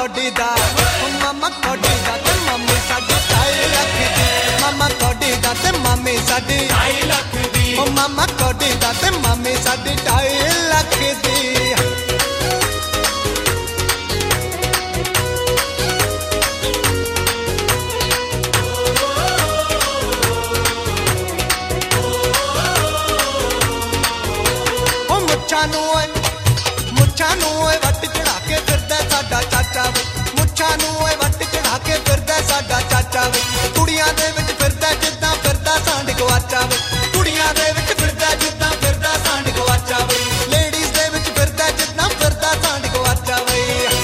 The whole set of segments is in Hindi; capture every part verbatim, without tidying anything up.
कोडी दा मामा कोडी दा ते मम्मी साडी ढाई लख दी मामा कोडी दा ते मम्मी साडी ढाई लख दी ओ मामा कोडी दा ते मम्मी साडी ढाई लख दी मुच्छां नूं ओए मुच्छां नूं ओए वट चढ़ा के फिरदा साडा चाचा वे मुच्छां नूं ओए वट चढ़ा के फिरदा साडा चाचा वे कुड़ियां दे विच फिरदा जिद्दां फिरदा सांड गवाचा वे कुड़ियां दे विच फिरदा जिद्दां फिरदा सांड गवाचा वे लेडीज दे विच फिरदा जिद्दां फिरदा सांड गवाचा वे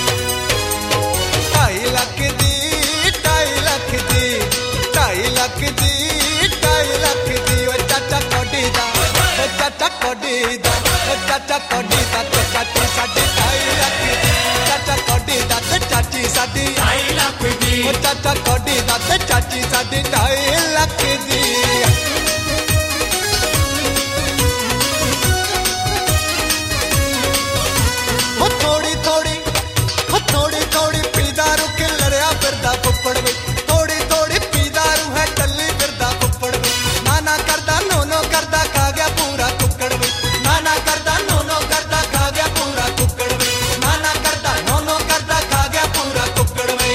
ढाई लख दी ढाई लख दी ढाई लख दी ढाई लख दी ओ चाचा कोडी दा ओ चाचा कोडी दा चाचा कोडी दा ते चाची साडी ढाई लख दी चाचा कोडी दा ते चाची साडी ढाई लख दी ओ चाचा कोडी दा ते चाची साडी ढाई लख दी ओ थोड़ी थोड़ी ओ थोड़ी थोड़ी पीदारू के लड़या फिरदा फुफड़ वे थोड़ी थोड़ी पीदारू है टल्ली फिरदा फुफड़ वे नाना करदा नो नो करदा खा गया पूरा कुकड़ वे नाना करदा नो नो करदा खा गया पूरा कुकड़ वे नाना करदा नो नो करदा खा गया पूरा कुकड़ वे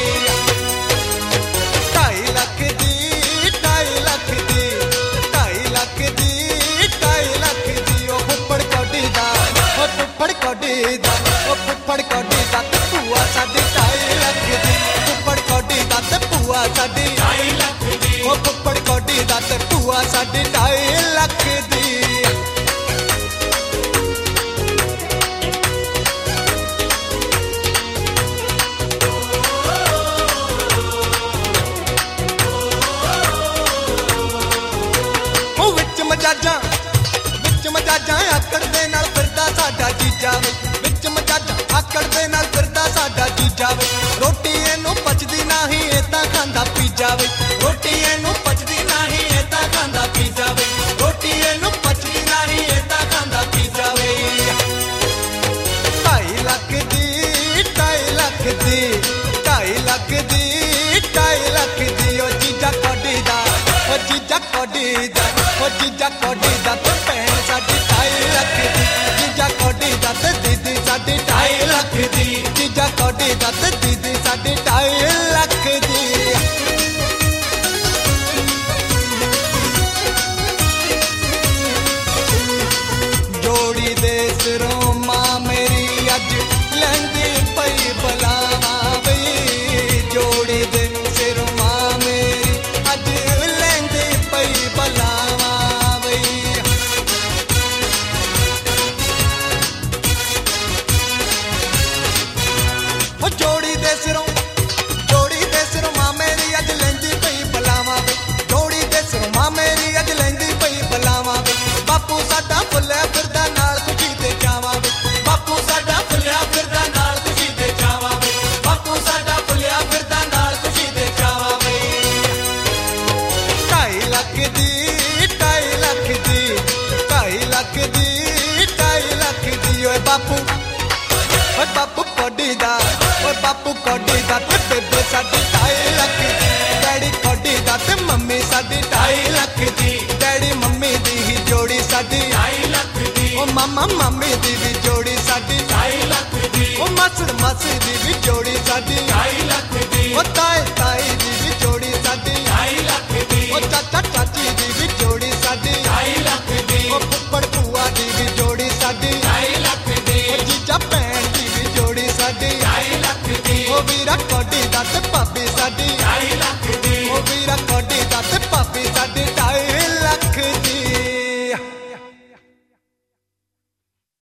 ढाई लख दी ढाई लख दी ढाई लख दी ढाई लख दी ओ फुफड़ कोडी दा ओ फुफड़ कोडी दा ओ फुफड़ कोडी दा ते भूआ साडी ढाई लख दी फुफड़ कोडी दा ते भूआ साडी ढाई लख दी ओ फुफड़ कोडी दा ते भूआ साडी ढाई लख दी मजाजा विच मजाजा आकड़ दे नाल फिरदा साडा जीजा वे विच मजाजा आकड़ दे नाल फिरदा साडा जीजा वे रोटी एनू पचदी नाही ए तां खांदा पीजा वे रोटी एनू पचदी नाही ए तां खांदा पीजा वे रोटी एनू पचदी नाही ए तां खांदा पीजा वे ढाई लख दी ढाई लख दी ढाई लख दी ढाई लख दी ओ जीजा कोडी दा ओ जीजा कोडी दा ओ जीजा कोडी दा ते भैन साडी ढाई लख दी जीजा कोडी दा ते दीदी साडी ढाई लख दी जीजा कोडी दा ते दीदी साडी ढाई लख दी जोड़ी दे सिरों मां मेरी अज लैंदी पई बलावा बई जोड़ी दे सिरों मां मेरी अज लैंदी पई बलावा जोड़ी दे सिरों जोड़ी दे सिरों मां मेरी अज लैंदी पई बलावा वे जोड़ी दे सिरों मां मेरी अज लैंदी पई बलावा वे बापू साडा फुल्लिया फिरदा नाल खुशी ते जावा वे बापू साडा फुल्लिया फिरदा नाल खुशी ते जावा वे बापू साडा फुल्लिया फिरदा नाल खुशी ते जावा वे ढाई लख दी ढाई लख दी ढाई लख दी ढाई लख दी ओए बापू ओए बापू कोडी दा ओए बापू कोडी दा ते बेबे साडी ढाई लख दी डैडी कोडी दा ते मम्मी साडी ढाई लख दी डैडी मम्मी दी ही जोड़ी साडी ढाई लख दी ओ मामा मम्मी दी भी जोड़ी साडी ढाई लख दी ओ मासड़ मासी दी भी जोड़ी